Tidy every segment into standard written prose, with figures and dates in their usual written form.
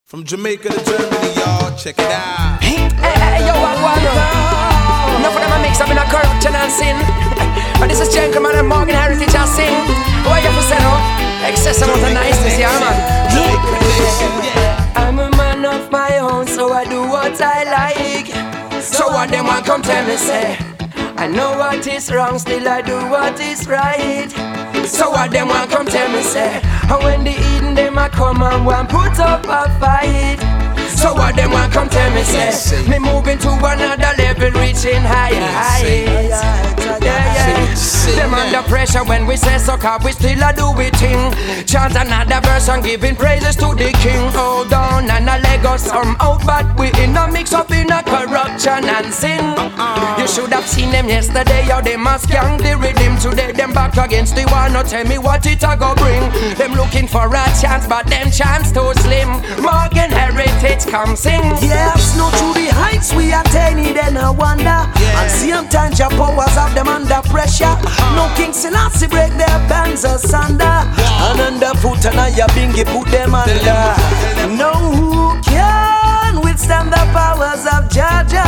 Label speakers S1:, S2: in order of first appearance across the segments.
S1: From Jamaica to Germany, y'all, check it out.
S2: Hey, yo, what? Enough of them a mix up in a corruption and sin. But this is Gentleman and Morgan Heritage I sing. What you for say no? Excess amount of niceness, yeah, man. I'm a man of my own, so I do what I like. So what them want come tell me say, I know what is wrong, still I do what is right. So what them want come tell me say, and when the Eden them a come and want put up a fight. So what them want come tell me say, me moving to another level, reaching higher heights. Them under pressure when we say so, cause we still a do we thing. Chant another verse and giving praises to the King. Hold on and a leg us some out, but we in a mix up in a corruption and sin. You should have seen them yesterday, how they must gang the rhythm. Today them back against the wall, now tell me what it a go bring. Them looking for a chance, but them chance too slim. Morgan Heritage come sing.
S3: Yeah, snow through the heights we attain it and I wonder. And same time your powers have them under pressure. No King Selassie break their bands asunder. And underfoot and I bingy put them under. No who can withstand the powers of Jaja.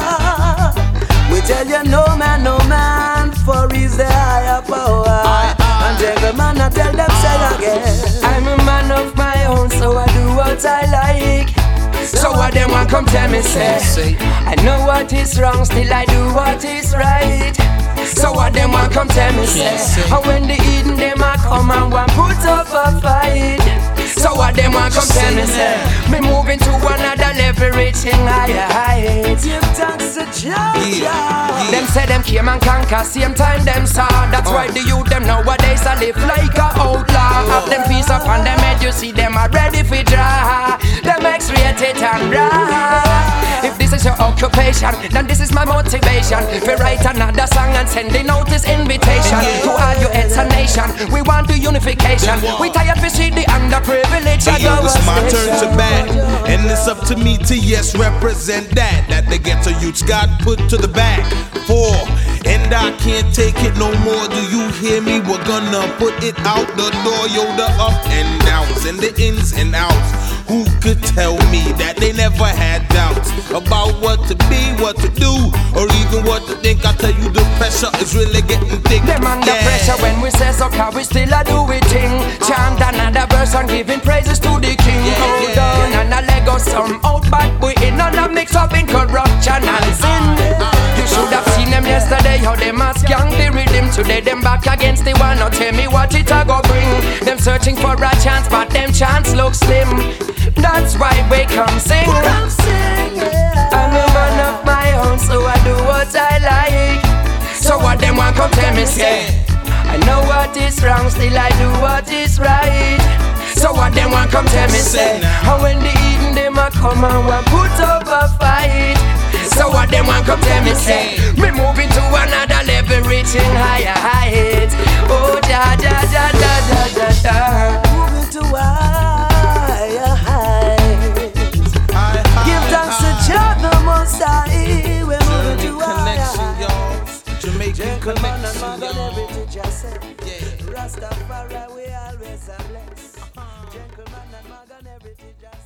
S3: We tell you no man, for he's the higher power. And gentlemen I tell them say again,
S2: I'm a man of my own, so I do what I like. So what them want come tell me say, I know what is wrong, still I do what is right. So what them want come tell me say, and when the Eden them a come and want put up a fight. So what them want come tell me say, me moving to another level, reaching higher heights.
S3: give thanks to Jaja.
S2: Them say them came and conquer, same time them saw. That's why the youth them nowadays a live like a outlaw. Have them peace up on them head, you see them are ready for draw. Them X-rated and raw. If this is your occupation, then this is my motivation. We write another song and sending out this invitation to all you it's a nation. We want the unification. We tired to see the underprivileged.
S1: Hey, yo, it's my turn to bat, and it's up to me to yes represent that the ghetto youths got put to the back for. And I can't take it no more, do you hear me? We're gonna put it out the door, yo, the up and downs and the ins and outs. Who could tell me that they never had doubts about what to be, what to do, or even what to think? I tell you the pressure is really getting thick.
S2: Them under pressure when we say so, cause we still a do it thing. Chant another verse and giving praises to the King. Hold on and a leg us some out, but we in on a mix up in corruption and sin. You should have seen them yesterday, how they must gang the rhythm. Today them back against the wall, now tell me what it a go bring. Them searching for a chance, but them chance look slim. That's why we come sing. I'm a man of my own, so I do what I like. So what them want come tell me say, I know what is wrong, still I do what is right. So what them want come tell me say, and when the Eden them a come and want put up a fight. So what them want come tell me say, me moving to another level, reaching higher heights. Oh da da da da da da da.
S3: Moving to higher heights. Give thanks to Jah the Most High. We're moving to higher heights.
S1: Jamaican connection, y'all.
S3: Rastafari we always are blessed. Gentleman and Morgan Heritage.